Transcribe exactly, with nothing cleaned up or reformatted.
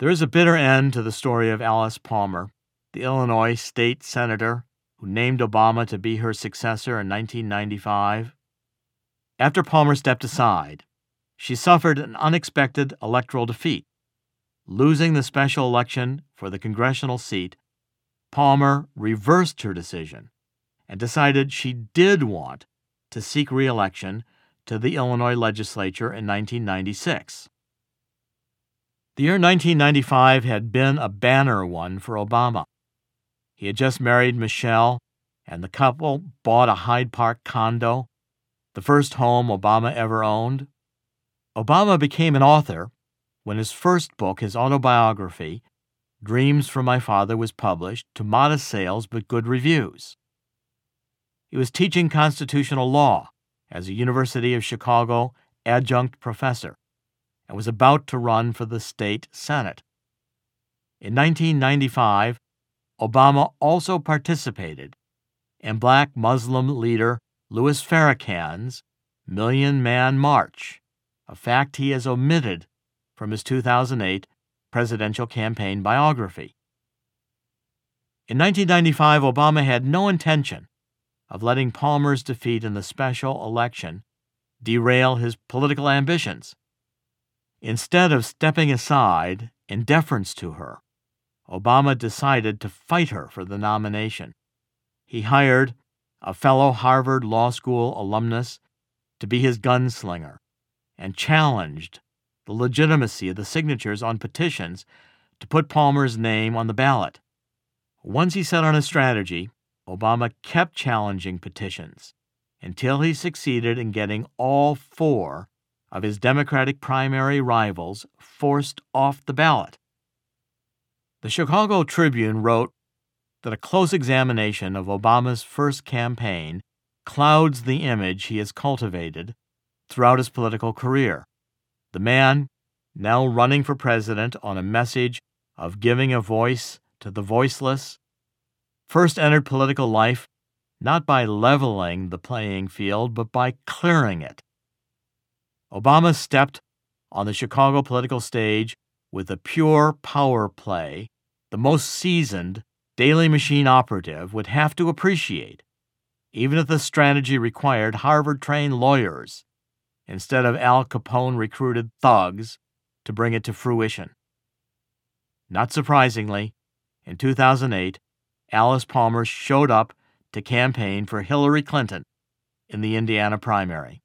There is a bitter end to the story of Alice Palmer, the Illinois state senator who named Obama to be her successor in nineteen ninety-five. After Palmer stepped aside, she suffered an unexpected electoral defeat. Losing the special election for the congressional seat, Palmer reversed her decision and decided she did want to seek re-election to the Illinois legislature in nineteen ninety-six. The year nineteen ninety-five had been a banner one for Obama. He had just married Michelle, and the couple bought a Hyde Park condo, the first home Obama ever owned. Obama became an author when his first book, his autobiography, Dreams from My Father, was published to modest sales but good reviews. He was teaching constitutional law as a University of Chicago adjunct professor and was about to run for the state Senate. In nineteen ninety-five, Obama also participated in Black Muslim leader Louis Farrakhan's Million Man March, a fact he has omitted from his two thousand eight presidential campaign biography. In nineteen ninety-five, Obama had no intention of letting Palmer's defeat in the special election derail his political ambitions. Instead of stepping aside in deference to her, Obama decided to fight her for the nomination. He hired a fellow Harvard Law School alumnus to be his gunslinger and challenged the legitimacy of the signatures on petitions to put Palmer's name on the ballot. Once he set on a strategy, Obama kept challenging petitions until he succeeded in getting all four of his Democratic primary rivals forced off the ballot. The Chicago Tribune wrote that a close examination of Obama's first campaign clouds the image he has cultivated throughout his political career. The man, now running for president on a message of giving a voice to the voiceless, first entered political life not by leveling the playing field, but by clearing it. Obama stepped on the Chicago political stage with a pure power play the most seasoned Daily Machine operative would have to appreciate, even if the strategy required Harvard-trained lawyers instead of Al Capone-recruited thugs to bring it to fruition. Not surprisingly, in two thousand eight, Alice Palmer showed up to campaign for Hillary Clinton in the Indiana primary.